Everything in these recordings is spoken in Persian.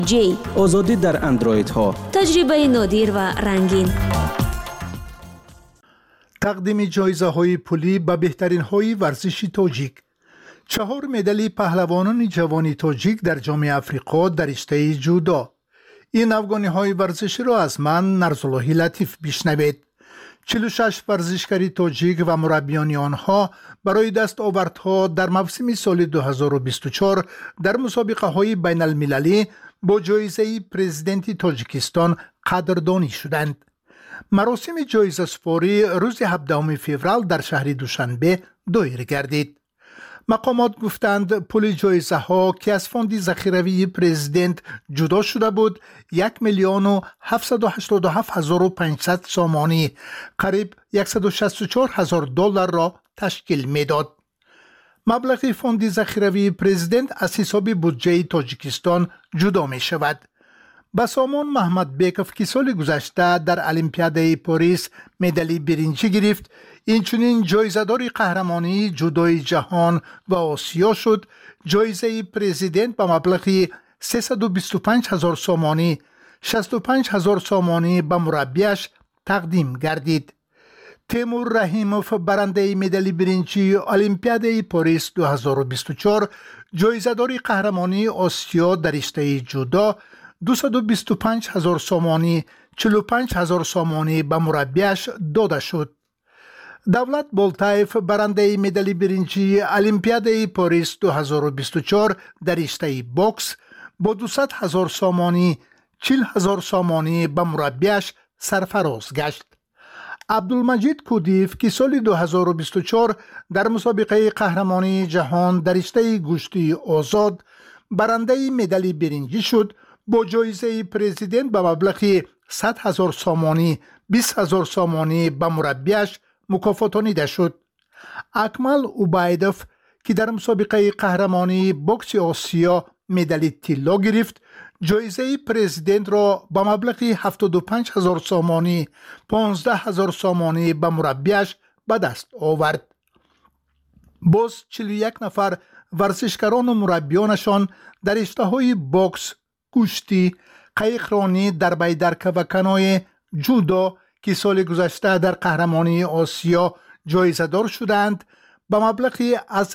جی آزادی در اندروید ها، تجربه نادر و رنگین. تقدیم جایزه های پولی به بهترین های ورزشی تاجیک. 4 مدال پهلوانان جوان تاجیک در جام افریقا در رشته جودو. این افغانی های ورزشی را از من نرزاللهی لطیف بشنوید. 46 ورزشکاری تاجیک و مربیان آنها برای دستاوردها در موسم سال 2024 در مسابقه های بین المللی با جایزه پرزیدنت تاجیکستان قدردانی شدند. مراسم جایزه سپاری روز 17 فوریه در شهر دوشنبه دایر گردید. مقامات گفتند پول جایزه ها که از فوند ذخیروی پرزیدنت جدا شده بود 1,787,500 سامانی قریب $164,000 را تشکیل میداد. مبلغ فوند ذخیروی پرزیدنت از حساب بودجه تاجیکستان جدا می شود. بسامان محمد بیکوف که سال گذشته در المپیاد پاریس مدال برنجی گرفت، اینچنین جایزه‌دار قهرمانی جودوی جهان و آسیا شد. جایزه پرزیدنت به مبلغ 325,000 سامانی 65,000 سامانی به مربیش تقدیم گردید. تیمور رحیموف برنده مدال برنجی المپیاد پاریس 2024 جایزه‌دار قهرمانی آسیا در رشته جودو 225,000 سامانی 45,000 سامانی به مربیش داده شد. دولت بولتایف برنده مدال برنجی المپیاد پاریس 2024 در رشته بوکس با 200,000 سامانی 40,000 سامانی به مربیش سرفراز گشت. عبدالمجید کودیف که سال 2024 در مسابقه قهرمانی جهان در رشته گوشتی آزاد برنده مدال برنجی شد با جایزه پرزیدنت به مبلغ 100,000 سامانی 20,000 سامانی به مربیش مکافاتانیده شد. اکمل اوبایدوف که در مسابقه قهرمانی بوکس آسیا مدال طلا گرفت جایزه پرزیدنت را به مبلغ 75,000 سامانی 15,000 سامانی به مربیش به دست آورد. باز 41 نفر ورزشکاران و مربیانشان در رشته‌های بوکس، کشتی، قایقرانی، دربیدرکه و کنوی جودو که سال گذشته در قهرمانی آسیا جایزه دار شدند به مبلغی از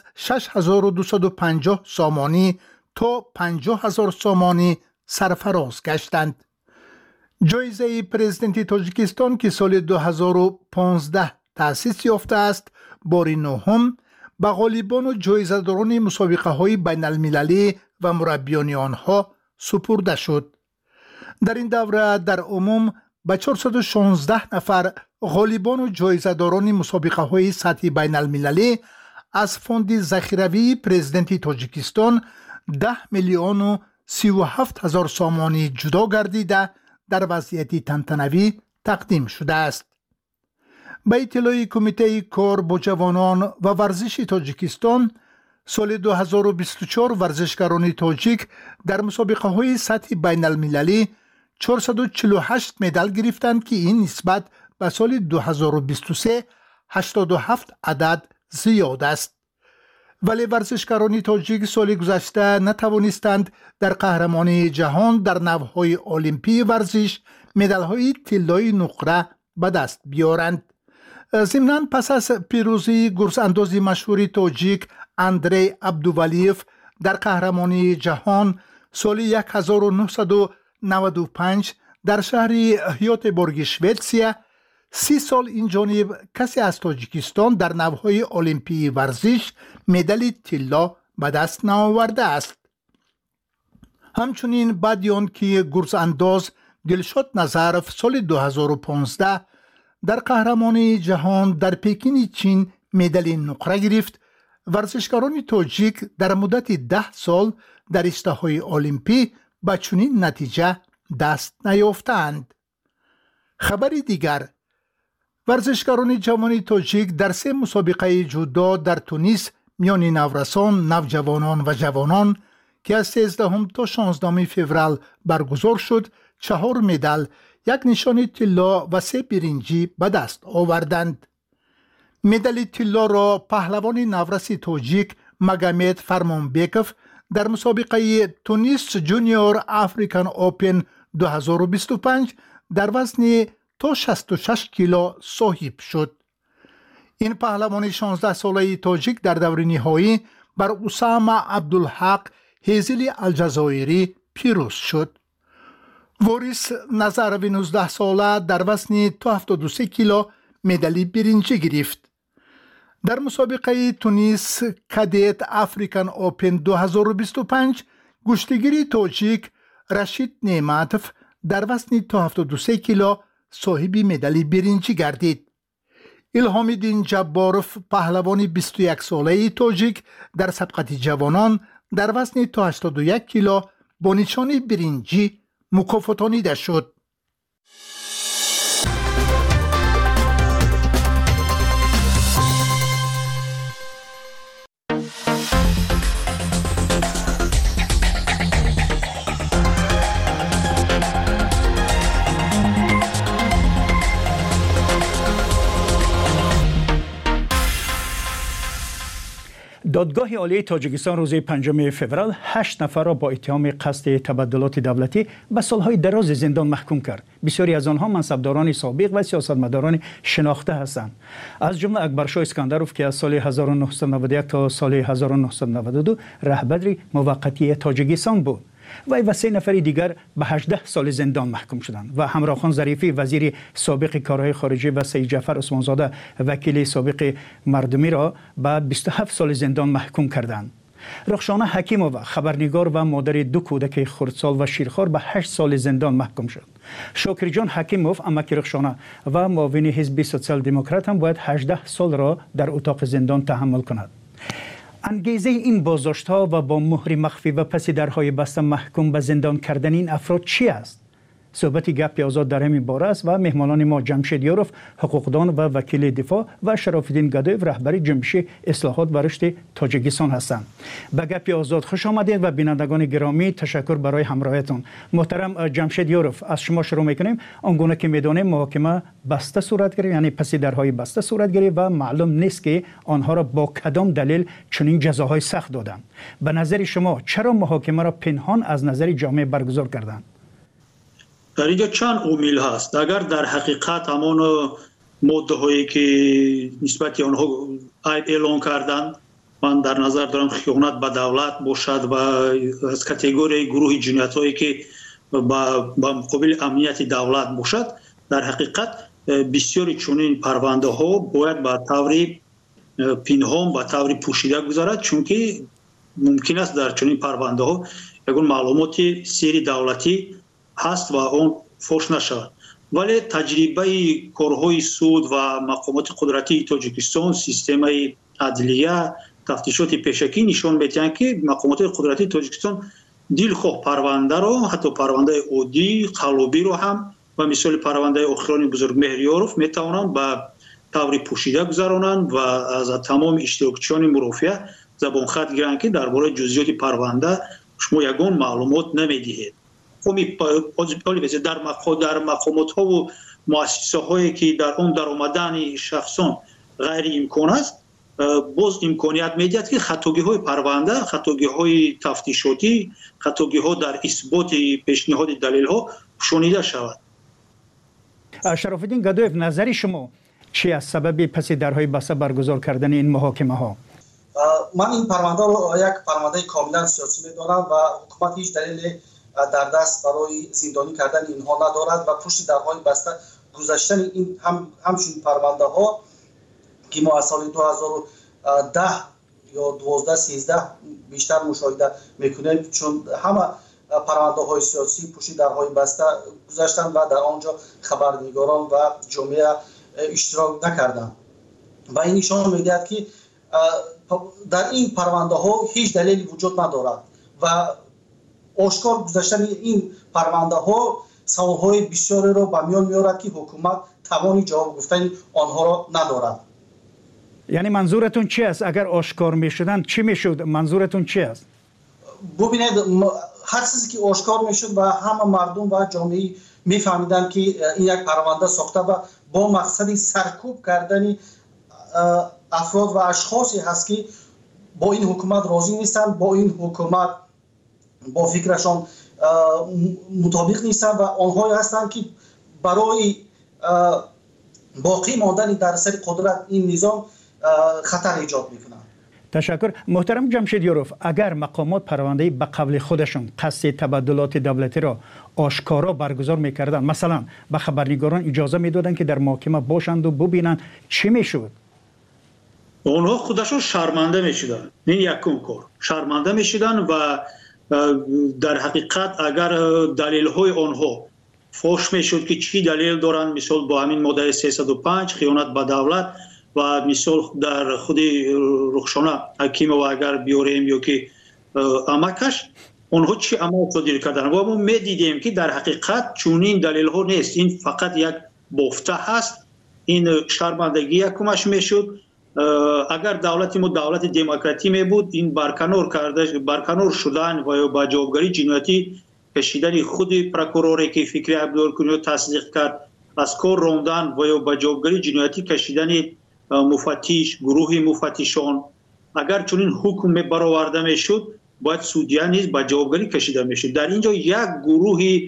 6,250 سامانی تا 50,000 سامانی سرفراز گشتند. جایزه پرزیدنت تاجیکستان که سال 2015 تأسیس یافته است بار نهم به غالبان و جایزه داران مسابقه های بین المللی و مربیان آنها سپرده شد. در این دوره در عموم به 416 نفر غالبان و جایزه داران مسابقه های سطحی بین المللی از فوند ذخیروی پرزیدنت تاجیکستان 10,037,000 سامانی جدا گردیده در وضعیت تنتنوی تقدیم شده است. به اطلاع کمیته کار با جوانان و ورزش تاجیکستان سال 2024 ورزشکاران تاجیک در مسابقه های سطح بین المللی 448 مدال گرفتند که این نسبت به سال 2023 87 عدد زیاد است. ولی ورزشکاران تاجیک سال گذشته نتوانستند در قهرمانی جهان در نوهای المپی ورزش مدال‌های طلای نقره به دست بیارند. ضمناً پس از پیروزی گرزانداز مشهور تاجیک اندری عبدوولیف در قهرمانی جهان سال 1995 در شهر هیوتبورگ شویتسیا 30 سال این جانب کسی از تاجیکستان در نوهای المپی ورزش مدال طلا به دست نآورده است. همچنین بعد آن که گرزانداز دلشاد نظرف سال 2015 در قهرمانی جهان در پکین چین مدال نقره گرفت، ورزشکاران تاجیک در مدت 10 سال در رشته‌های المپی به چنین نتیجه دست نیافتند. خبر دیگر، ورزشکاران جوان تاجیک در 3 مسابقه جودو در تونس میان نورسان، نوجوانان و جوانان که از 13 تا 16 فوریه برگزار شد 4 مدال، 1 نشان طلا و 3 برنجی به دست آوردند. مدال طلا را پهلوان نورس تاجیک مگامد فرمانبیکوف در مسابقه تونیس جونیور افریکن اوپن 2025 در وزن تا 66 کیلو صاحب شد. این پهلوان 16 ساله تاجیک در دور نهایی بر اسامه عبدالحق هیزلی الجزایری پیروز شد. وارث نظروی 19 ساله در وزن تا 73 کیلو مدال برنجی گرفت. در مسابقه تونیس کدت افریکن اوپن 2025 گشتگیری تاجیک رشید نعمتوف در وزن تا 73 کیلو صاحب مدال برنجی گردید. الهام‌الدین جباروف پهلوان 21 ساله تاجیک در سبقت جوانان در وزن تا 81 کیلو با نشان برنجی مکافاتانیده شد. دادگاه عالی تاجیکستان روز 5 فوریه 8 نفر را با اتهام قصد تبدلات دولتی به سالهای دراز زندان محکوم کرد. بسیاری از آنها منصبداران سابق و سیاستمداران شناخته هستند. از جمله اکبرشاه اسکندروف که از سال 1991 تا سال 1992 رهبر موقتی تاجیکستان بود. وی و 3 نفر دیگر به 18 سال زندان محکوم شدند و همراهخان ظریفی وزیر سابق کارهای خارجه و سید جعفر عثمانزاده وکیل سابق مردمی را به 27 سال زندان محکوم کردند. رخشانه حکیمووا خبرنگار و مادر 2 کودک خردسال و شیرخوار به 8 سال زندان محکوم شد. شاکر جان حکیموف امک رخشانه و معاون حزب سوسیال دموکرات هم باید 18 سال را در اتاق زندان تحمل کند. انگیزه این بازداشت‌ها و با مهر مخفی و پس درهای بسته محکوم به زندان کردن این افراد چی است؟ صحبت گپ آزاد در همین باره است و مهمانان ما جمشید یاروف حقوقدان و وکیل دفاع و شراف‌الدین گدایف رهبر جنبش اصلاحات و رشد تاجیکستان هستند. به گپ آزاد خوش آمدید و بینندگان گرامی تشکر برای همراهیتون. محترم جمشید یاروف، از شما شروع می‌کنیم. آنگونه که می‌دانیم محاکمه بسته صورت گرفت، یعنی پس درهای بسته صورت گرفت و معلوم نیست که آنها را با کدام دلیل چنین جزاهای سخت دادند. به نظر شما چرا محاکمه را پنهان از نظر جامعه برگزار کردند؟ در اینجا چند عامل هست. اگر در حقیقت همان ماده هایی که نسبت آنها اعلان کردند، من در نظر دارم خیانت به دولت باشد و از کاتگوری گروه جنایت هایی که با مقابل امنیت دولت باشد، در حقیقت بسیاری چنین پرونده ها باید به طور پنهان به طور پوشیده گذارد، چون که ممکن است در چنین پرونده ها یگان معلومات سری دولتی هست و اون فوش نشود. ولی تجربه کارهای سود و مقامات قدرتی تاجیکستان، سیستم عدلیه، تفتیشات پیشکی نشان می‌دهند که مقامات قدرتی تاجیکستان دلخواه پرونده را، حتی پرونده عادی قلابی را هم و مثال پرونده اخران بزرگ مهریاروف میتوانند به طور پوشیده گذرانند و از تمام اشتراکچیان مرافعه زبان خط گیرند که درباره جزئیات پرونده شما یگان معلومات نمیدهید. در مقامات ها و مؤسسه هایی که در اون در آمدن شخصان غیر امکان است، باز امکانیت میدهد که خطاگی های پرونده، خطاگی های تفتیشاتی، خطاگی ها در اثبات پیشنهاد دلیل ها شنیده شود. شراف‌الدین گدایف، نظر شما چی است سبب پس درهای بسته برگزار کردن این محاکمه ها؟ من این پرونده رو یک پرونده کاملا سیاسی میدانم و حکومت هیچ دلیل در دست برای زندانی کردن اینها ندارد و پشت درهای بسته گذاشتن این همچنین پرونده ها که ما از سال 2010 یا 12-13 بیشتر مشاهده میکنیم، چون همه پرونده های سیاسی پشت درهای بسته گذاشتن و در آنجا خبرنگاران و جامعه اشتراک نکردند و این نشان میدهد که در این پرونده ها هیچ دلیلی وجود ندارد و آشکار گذاشتن این پرونده ها سوالهای بسیاری را به میان میارد که حکومت توانی جواب گفتن آنها را ندارد. یعنی منظورتون چی است؟ اگر آشکار میشدن چی میشد؟ منظورتون چی است؟ ببینید، هر چیزی که آشکار میشد و همه مردم و جامعه میفهمیدن که این یک پرونده ساخته و با مقصد سرکوب کردن افراد و اشخاصی هست که با این حکومت راضی نیستن، با این حکومت با فکرشان مطابق نیستن و آنهایی هستند که برای باقی ماندن در سر قدرت این نظام خطر ایجاد میکنند. تشکر. محترم جمشید یاروف، اگر مقامات پرونده به قبل خودشون قصد تبادلات دولتی را آشکارا برگزار میکردن، مثلا به خبرنگاران اجازه میدادن که در محاکمه باشند و ببینن، چی میشد؟ اونها خودشون شرمنده میشدن. این یکم کار شرمنده میشدن و در حقیقت اگر دلیل های آنها فوش میشد که چی دلیل دارن، مثال با همین ماده 305 خیانت به دولت و مثال در خود رخشانه حکیم و اگر بیاریم یا که امکش اونها چی عمل صادر کردن و ما میدیدیم که در حقیقت چونین دلیل ها نیست، این فقط یک بافته هست. این شرمندگی یکمش میشد. اگر دولت ما دولت دموکراتی می بود، این برکنار شدن و با جوابگری جنایتی کشیدن خود پروکوروری که فکری عبدالکنی تصدیق کرد، از کار راندن و با جوابگری جنایتی کشیدن مفتش، گروه مفتشان، اگر چنین حکم برآورده میشد باید سودیا نیز با جوابگری کشیده میشد. در اینجا یک گروه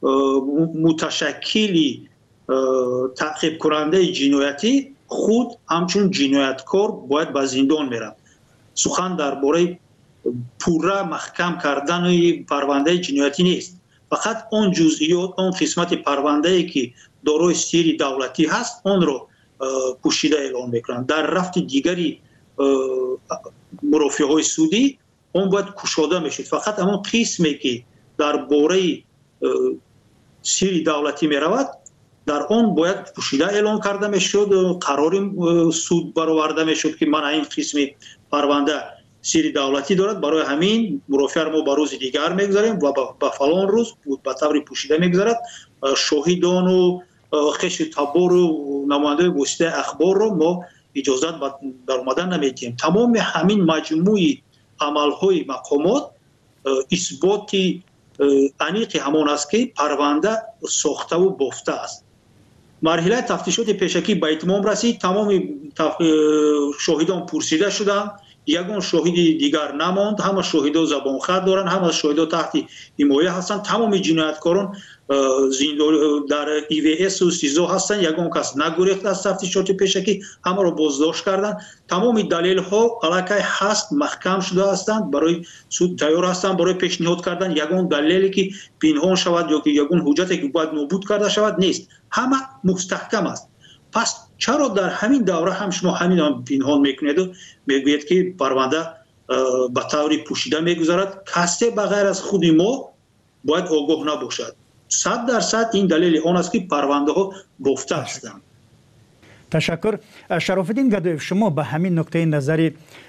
متشکلی تعقیب کننده جنایتی خود همچون جنایتکار باید به زندان میره. سخن درباره پورا محکم کردن پرونده جنایتی نیست، فقط اون جزئیات، اون قسمت پرونده ای که دارای سری دولتی هست اون رو پوشیده اعلام میکنن. در رفت دیگری مرافعه های سودی اون باید کشاده میشد. فقط همون قسمی که درباره سری دولتی میرود در اون باید پوشیده اعلام کرده میشد، قرار سود برآورده میشد که من این قسم پرونده سری دولتی دارد، برای همین مرافعه ما به روز دیگر میگذاریم و به فلان روز به طور پوشیده میگذارد. شاهدان و خش تبار و نماینده واسطه اخبار رو ما اجازه در اومدن نمیدیم. تمام همین مجموعی عملهای مقامات اثباتی انیق همان است که پرونده ساخته و بافته است. مرحله تفتیشات پیشکی به اتمام رسید. تمام شاهدان پرسیده شدند، یگان شاهد دیگر نماند. همه شاهدا زبان خط دارن، همه شاهدا تحت حمایه هستند. تمام جنایتکاران در EVS و سیزو هستند. یگان کس نگریخت از تفتیشات پیشکی، همه را بازداشت کردند. تمام دلیل ها علاقه هست، محکم شده هستند، برای سود تیار هستند برای پیشنهاد کردن. یگان دلیلی که پنهان شود یا که یگان حجتی که باید نابود کرده شود نیست، همه مستحکم است. پس چرا در همین دوره هم شما همین پنهان میکنید و میگوید که پرونده به طور پوشیده میگذارد؟ کسی بغیر از خود ما باید آگاه نباشد. 100% این دلیل آن است که پرونده ها بافته هستند. تشکر. شرافالدین گدایف، شما به همین نکته نظر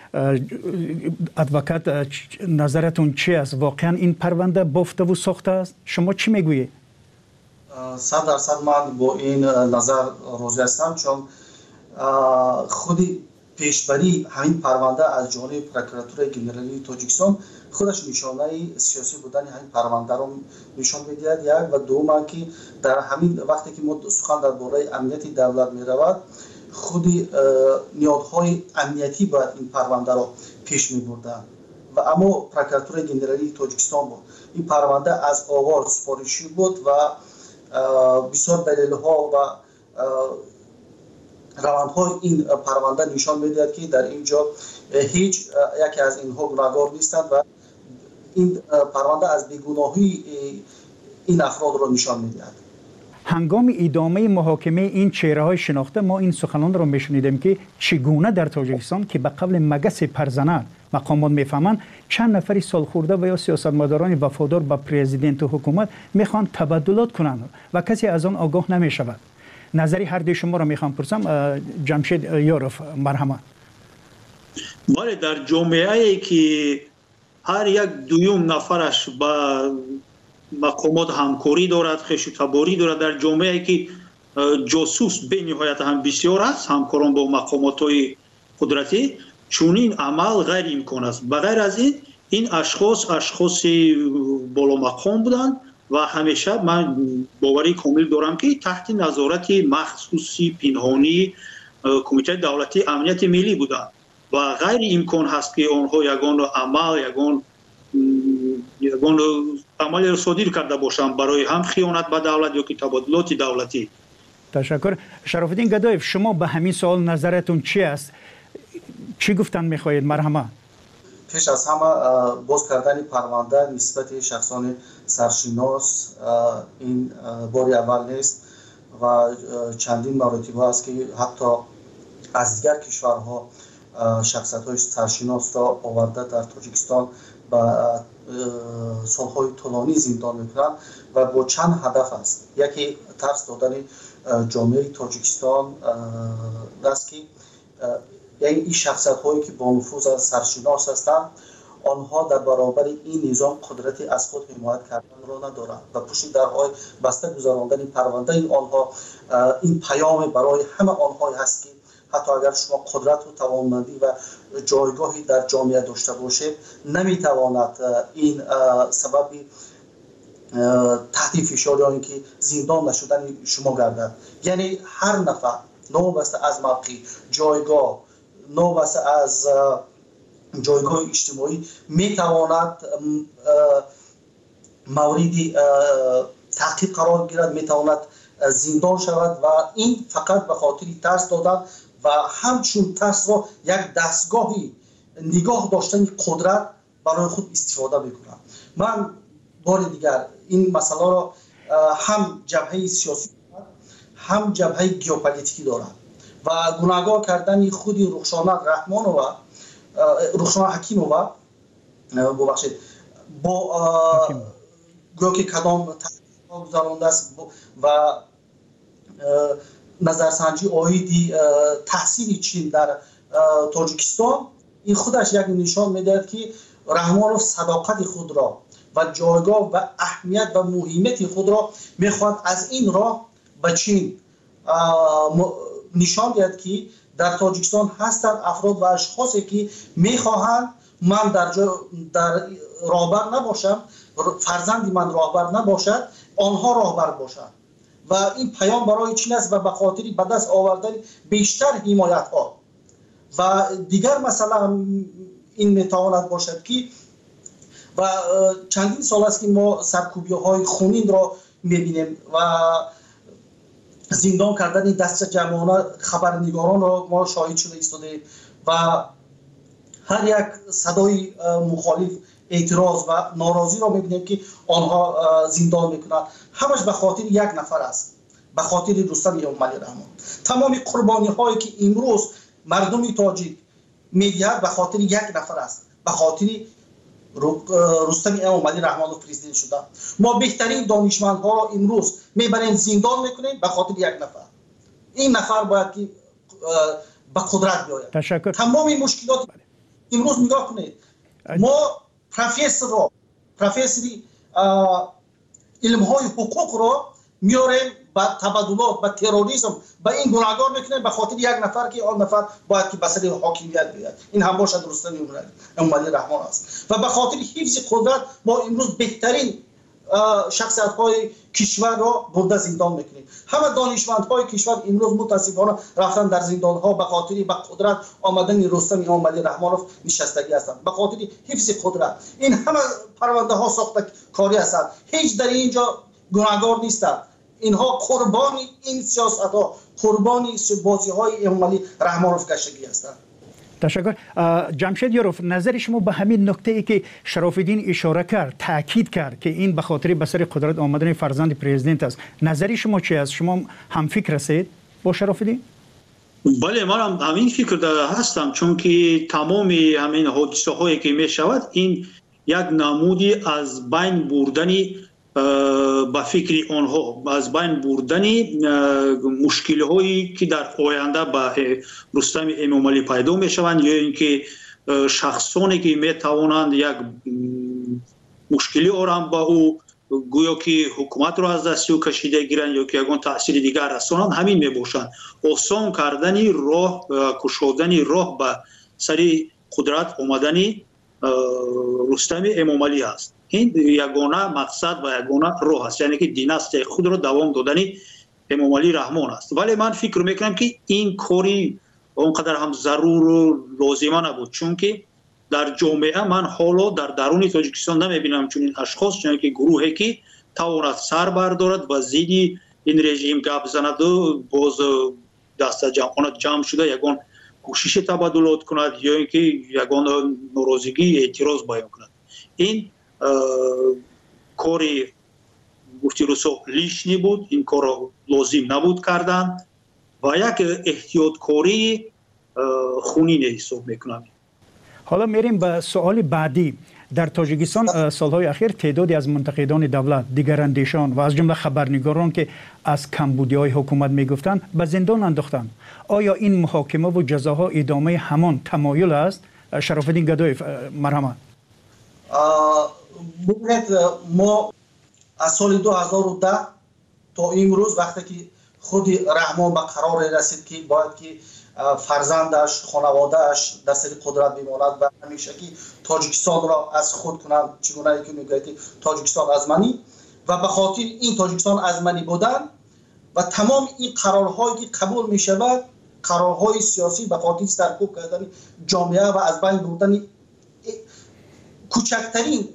ادوکات نظرتون چی است؟ واقعا این پرونده بافته و ساخته است؟ شما چی میگویید؟ 100% من با این نظر راضی هستم، چون خودی پیشبری همین پرونده از جانب پروکراتور گنرالی تاجیکستان خودش نشانه سیاسی بودن همین پرونده رو نشان میدهد. یک و دوم که در همین وقتی که ما سخن درباره امنیت دولت میرود، خودی نیازهای امنیتی باید این پرونده رو پیش میبردن و اما پروکراتور گنرالی تاجیکستان بود. این پرونده از آغاز سفارشی بود و بسیار دلیل‌ها و روندهای این پرونده نشان می‌دهد که در اینجا هیچ یکی از اینها گناهکار نیستند و این پرونده از بیگناهی این افراد را نشان می‌دهد. هنگام ادامه محاکمه این چهره‌های شناخته ما این سخنان را می‌شنیدیم که چگونه در تاجیکستان که به قبل مگس پرزنان مقامات میفهمند چند نفری سالخورده و یا سیاستمداران وفادار به پرزیدنت و حکومت میخوان تبادلات کنند و کسی از آن آگاه نمیشود. نظری هر دوی شما را میخوام پرسم. جمشید یاروف، مرحمت. بله، در جامعه‌ای که هر یک دویم نفرش با مقامات همکاری دارد، خوش تباری دارد، در جامعه‌ای که جاسوس به نهایت هم بسیار است، همکاران با مقامات‌های قدرتی، چون این عمل غیر امکان است. بغیر از این اشخاص بالا مقام بودند و همیشه من باوری کامل دارم که تحت نظارت مخصوصی پنهانی کمیته دولتی امنیت ملی بودند و غیر امکان هست که آنها یگان عمل یگان عمل را صادر کرده باشند برای هم خیانت به دولت یا که تبادلات دولتی. تشکر. شرف الدین گدایف، شما به همین سوال نظرتون چی است؟ چی گفتن میخواهید؟ مرحمه. پیش از همه باز کردن پرونده نسبت شخصان سرشناس این بار اول نیست و چندین مراتبه است که حتی از دیگر کشورها شخصیت‌های سرشناس را آورده در تاجیکستان و سالهای طولانی زندان میکنند و با چند هدف است. یکی ترس دادن جامعه تاجیکستان است که یعنی این شخصیت هایی که با نفوذ سرشناس هستند آنها در برابر این نظام قدرتی از خود حمایت کردن را ندارند و پشت درهای بسته گذراندن پرونده آنها این پیام برای همه آنها هست که حتی اگر شما قدرت و توانمندی و جایگاهی در جامعه داشته باشید نمیتواند این سبب تحت فشار یا اینکه زندان نشدن شما گردد. یعنی هر نفر نوبسته از موقع جایگاه نوبسته از جایگاه اجتماعی میتواند مورد تعقیب قرار گیرد، میتواند زندان شود و این فقط به خاطر ترس دادن و همچون ترس را یک دستگاهی نگاه داشتن قدرت برای خود استفاده میکنند. من بار دیگر این مسئله را هم جبهه سیاسی هم جبهه گیوپولیتیکی دارد و گناهگار کردن خود رخشانه رحمانووا رخشانه حکیمووا ببخشید با گویا که کدام تحقیق گذرانده است و نظرسنجی آیدی تحصیل چین در تاجیکستان این خودش یک نشان میدهد که رحمانوف صداقت خود را و جایگاه و اهمیت و مهمیت خود را میخواد از این راه به چین نشان دهد که در تاجیکستان هستند افراد و اشخاصی که میخواهند من در راهبر نباشم، فرزندی من راهبر نباشد، آنها راهبر باشند و این پیام برای چین است و به خاطر به دست آوردن بیشتر حمایت ها و دیگر مثلا این میتواند باشد که و چندین سال است که ما سرکوبی های خونین را میبینیم و زندان کردن دست جمعانه خبرنگاران را ما شاهد شده ایستاده و هر یک صدای مخالف اعتراض و ناراضی را میبینیم که آنها زندان میکنند. همش به خاطر یک نفر است، به خاطر رستم اموملی رحمان. تمام قربانی هایی که امروز مردم تاجیک میدهد به خاطر یک نفر است، به خاطر رستم اموملی رحمانوف پرزیدنت شده. ما بهترین دانشمندها را امروز میبریم زندان میکنیم به خاطر یک نفر. این نفر باید که به قدرت بیاید. تشکر. تمام مشکلات امروز نگاه کنید، ما پروفسوری علم های حقوق را میاریم با تبادلات با تروریسم با این گناهگار میکنیم به خاطر یک نفر که آن نفر باید که بسر حاکمیت بیاید. این هم باشد رستم اموملی رحمان است و به خاطر حفظ قدرت ما امروز بهترین شخصیت های کشور را برده زندان میکنیم. همه دانشمند های کشور امروز متاسفانه رفتن در زندان ها به خاطر به قدرت آمدن رستم اموملی رحمانوف نشستگی هستند، به خاطر حفظ قدرت. این همه پرونده ها ساخته کاری هستند، هیچ در اینجا گناهگار نیستند. اینها قربانی این سیاست ها، قربانی بازی های اموملی رحمانوف گشتگی هستند. تشکر. جمشید یاروف، نظر شما به همین نکته ای که شرف الدین اشاره کرد، تاکید کرد که این به خاطر به سر قدرت آمدن فرزند پرزیدنت است، نظر شما چی است؟ شما هم فکر هستید با شرف الدین؟ بله، من هم همین فکر هستم، چون که تمام همین حادثه هایی که می شود این یک نمودی از بین بردنی با فکر آنها، از بین بردنی مشکل هایی که در آینده با رستم اموملی پیدا می شوند یا اینکه شخصانی که می توانند یک مشکلی آرام با او گویا که حکومت را از دست او کشیده گیرند یا که یگان تاثیر دیگر رسانند، همین می باشند. آسان کردن راه، کشودن راه به سر قدرت آمدن رستم اموملی است. این یگانه مقصد و یگانه راه است، یعنی که دیناستی خود را دوام دادن اموملی رحمان است. ولی من فکر میکنم که این کاری اونقدر هم ضرور و لازمه نبود، چون که در جامعه من حالا در درون تاجیکستان نمیبینم چون این اشخاص چون که گروهی که تواند سر بردارد و زیدی این رژیم گپ زند و باز دست جمع شده یگان کوشش تبادلات کند یا اینکه یگان ناراضگی اعتراض بیان کند. این کاری گفتی روسو لیشنی بود، این کار لازم نبود کردن و یک احتیاطکاری خونین حساب میکنم. حالا میریم به سوال بعدی. در تاجیکستان سالهای اخیر تعدادی از منتقدان دولت، دیگراندیشان و از جمله خبرنگاران که از کمبودی‌های حکومت میگفتند به زندان انداختند. آیا این محاکمه و جزاها ادامه همان تمایل است؟ شرافالدین گدایی، مرحمت. ما از سال 2010 تا امروز وقتی که خود رحمان به قرار رسید که باید که فرزندش، خانوادهش در سر قدرت بماند و همیشه که تاجیکستان را از خود کنند، چگونه که میگوید تاجیکستان ازمنی و به خاطر این تاجیکستان ازمنی بودن و تمام این قرارهایی که قبول می شود، قرارهای سیاسی به خاطر سرکوب کردن جامعه و از بین بردن کوچکترین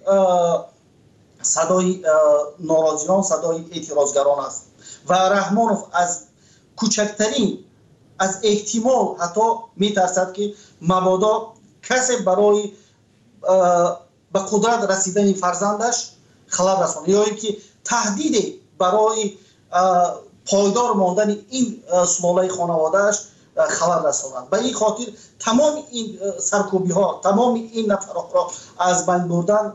صدای ناراضیان، صدای اعتراضگران است و رحمانوف از کوچکترین از احتمال حتی میترسد که مبادا کسی برای به قدرت رسیدن فرزندش خلل رساند یا اینکه تهدید برای پایدار ماندن این سلاله خانوادهش خلل رساند. به این خاطر تمام این سرکوبی ها، تمام این نفرات را از بین بردن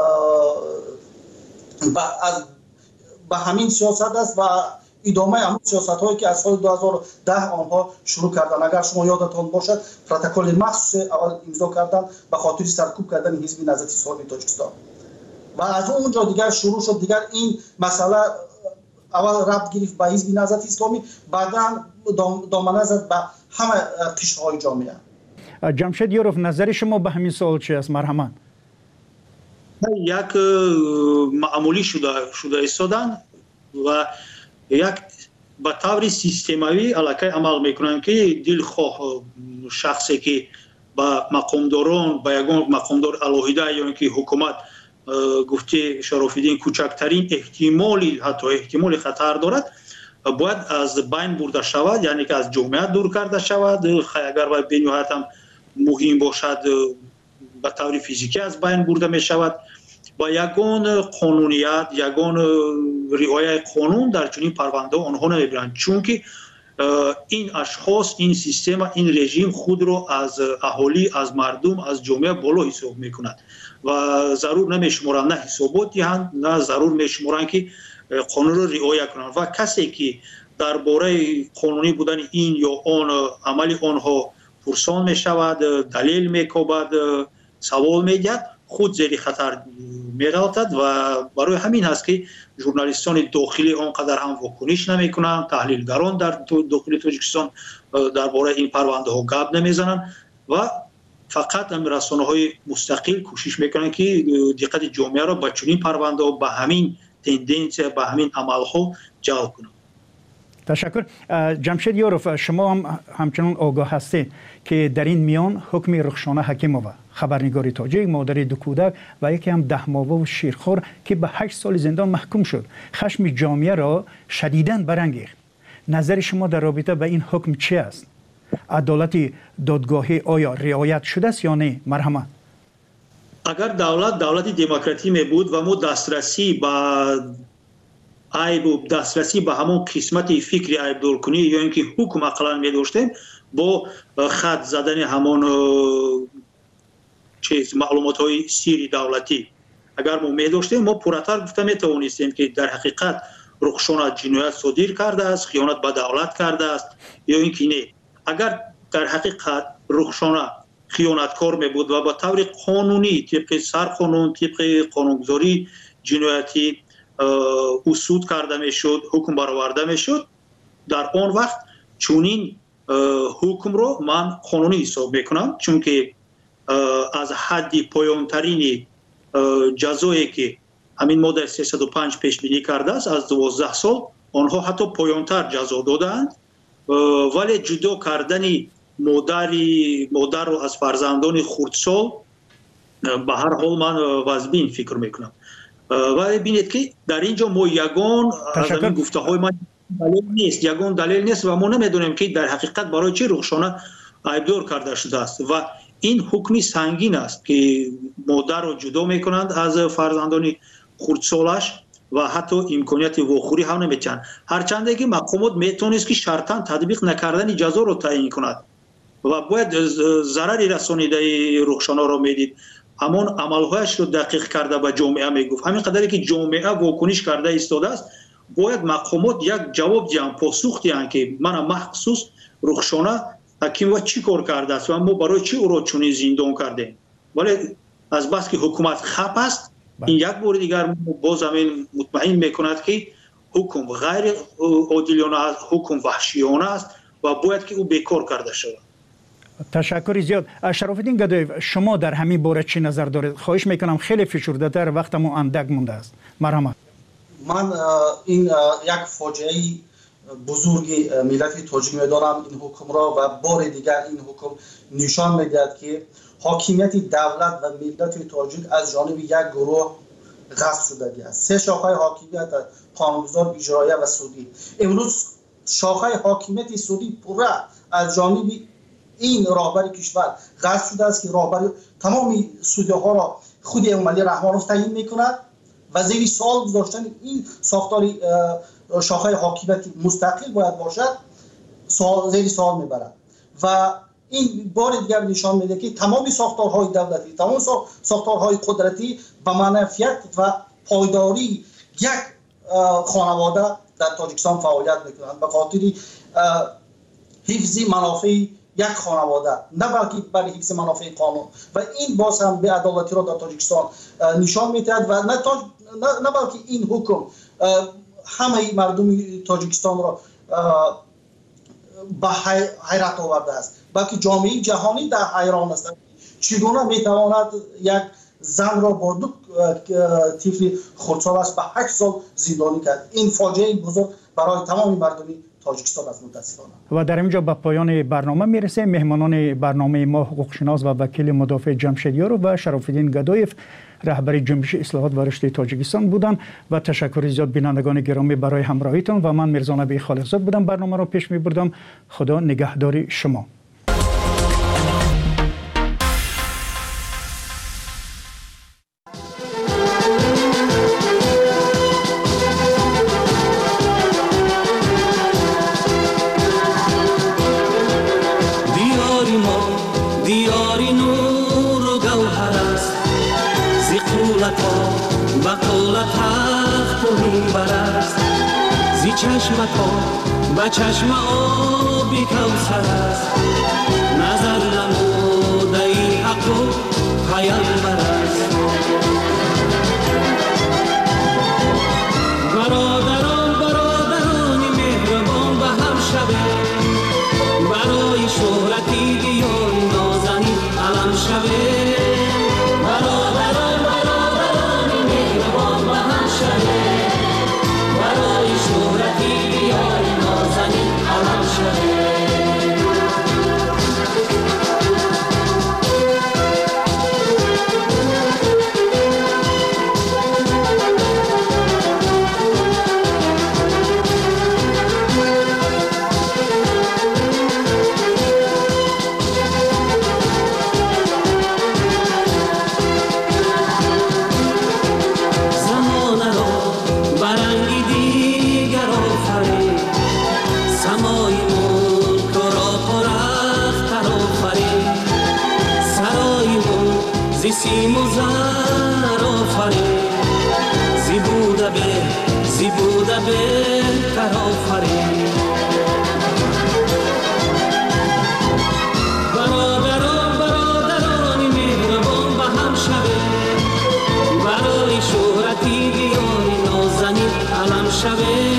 به همین سیاست است و ادامه همون سیاست هایی که از سال 2010 آنها شروع کردن. اگر شما یادتان باشد پروتکل مخصوص اول امضا کردن به خاطر سرکوب کردن حزب نهضت اسلامی تاجیکستان و از اونجا دیگر شروع شد. دیگر این مسئله اول ربط گرفت به حزب نهضت اسلامی، بعدا دامنه زد به همه قشرهای جامعه. جمشید یوروف، نظر شما به همین سوال چی است؟ مرحمت. یک معمولی شده ایستادن و یک به طور سیستماوی علاقه عمل میکنن که دلخواه شخصی که با مقامداران، با یگان مقامدار علاهیده یا اینکه حکومت گفته شرافالدین کوچکترین احتمالی حتی احتمال خطر دارد باید از بین برده شود، یعنی که از جامعه دور کرده شود. اگر باید بنیهایت هم مهم باشد به طور فیزیکی از بین برده می شود. با یگان قانونیت، یگان رعایت قانون در چنین پرونده آنها نمیبرند، چون که این اشخاص، این سیستم، این رژیم خود را از اهالی، از مردم، از جامعه بالا حساب میکند و ضرور نمیشمارند نه حسابات دهند، نه ضرور میشمارند که قانون را رعایت کنند و کسی که درباره قانونی بودن این یا آن عمل آنها پرسان میشود، دلیل میکوبد، سوال میگد، خود زیر خطر می‌افتد و برای همین هست که ژورنالیستان داخلی آنقدر هم واکنش نمی‌کنند، تحلیلگران در داخل تاجیکستان درباره این پرونده ها گپ نمیزنند و فقط هم رسانه‌های مستقل کوشش میکنند که دقت جامعه را به چنین پرونده ها، به همین تندنس، به همین عمل‌ها جلب کنند. تشکر. جمشید یوروف، شما هم همچنان آگاه هستید که در این میان حکم رخشانه حکیمووا، خبرنگار تاجیک، مادر دو کودک و یکی هم 10 ماهه و شیرخوار که به 8 سال زندان محکوم شد، خشم جامعه را شدیداً برانگیخت. نظر شما در رابطه با این حکم چی است؟ عدالت دادگاهی آیا رعایت شده است یا نه؟ مرحمت. اگر دولت دموکراتی می بود و ما دسترسی به عیب و دسترسی به همون قسمت فکری عیب دور کنی یا اینکه حکم اقلا می داشتیم با خط زدن همون معلومات های سیری دولتی اگر ما می داشتیم، ما پورتر گفته می توانستیم که در حقیقت رخشانه جنایت صادر کرده است، خیانت به دولت کرده است یا اینکه نه. اگر در حقیقت رخشانه خیانتکار می بود و با طور قانونی طبق سرقانون، طبق قانونگذاری جنایتی اصول کرده می شد، حکم برآورده می شد، در آن وقت چونین حکم رو من قانونی حساب میکنم، چون که از حد پایانترین جزایی که همین ماده 305 پیش بینی کرده است از 12 سال، آنها حتی پایانتر جزا دادند، ولی جدا کردن مادر رو از فرزندان خردسال به هر حال من وزبین فکر میکنم. و ببینید که در اینجا ما یگان از این گفته های من دلیل نیست و ما نمیدونیم که در حقیقت برای چه رخشانه عیبدار کرده شده است و این حکمی سنگین است که مادر رو جدا میکنند از فرزندان خردسالش و حتی امکانیت واخوری هم نمیتونن، هرچند که مقامات میتونست که شرطاً تطبیق نکردن جزا رو تعیین کند و باید ضرری رسانیده رخشانه رو میدید، همون عملهایش رو دقیق کرده به جامعه میگفت. همین قدری که جامعه واکنش کرده ایستاده است باید مقامات یک جواب دیان، پاسخ دیان که من مخصوص رخشانه حکیم و چی کار کرده است و ما برای چی او را چنین زندان کردیم. ولی از بس که حکومت خپ است این یک بار دیگر باز همین مطمئن میکند که حکم غیر عادلانه است، حکم وحشیانه است و باید که او بیکار کرده شود. تشکر زیاد. شراف‌الدین گدایف، شما در همین باره چی نظر دارید؟ خواهش میکنم خیلی فشرده تر، وقتمون اندک مونده است. مرحمت. من این یک فاجعه بزرگی ملت تاجیک میدارم این حکم را و بار دیگر این حکم نشان میدهد که حاکمیت دولت و ملت تاجیک از جانب یک گروه غصب شده است. سه شاخه حاکمیت قانونگذار، اجرایی و سودی. امروز شاخه حاکمیت سودی پوره از جانب این راهبر کشور غصب شده است که راهبر تمام سودی ها را خود امالی رحمانوف تعیین میکند و زیر سوال گذاشتن این ساختار شاخه حاکمیت مستقل باید باشد زیر سوال میبرد و این بار دیگر نشان میده که تمام ساختارهای دولتی، تمام ساختارهای قدرتی و منافعت و پایداری یک خانواده در تاجیکستان فعالیت میکنند به خاطر حفظ منافع یک خانواده، نه بلکه برای حفظ منافع قانون و این باز هم به عدالتی را در تاجیکستان نشان میدهد و نه بلکه این حکم همه مردم تاجیکستان را به حیرت آورده است، بلکه جامعه جهانی در حیران است چگونه میتواند یک زن را با دو طفل خردسال است به 8 سال زندانی کرد. این فاجعه بزرگ برای تمام مردم تاجیکستان است متاسفانه. و در اینجا به پایان برنامه میرسه. مهمانان برنامه ما حقوقشناس و وکیل مدافع جمشیدیار و شراف‌الدین گدایف رهبر جنبش اصلاحات و رشد تاجیکستان بودند و تشکر زیاد بینندگان گرامی برای همراهیتان و من میرزا نبی خالقزاد بودم برنامه را پیش میبردم. خدا نگهدار شما. با چشم آبی کوثر است نظر نموده ای حق و پیامبر است. برادران مهربان به هم شبه برای شهرتی دیاری نازنین علم شبه. برادران مهربان به هم شبه برای شهرتی دیاری نازنین علم شبه. سیم و زر آفرین زی بوده بهتر آفرین. برادران مهربان به هم شبه برای شهرتی دیاری نازنین علم شبه.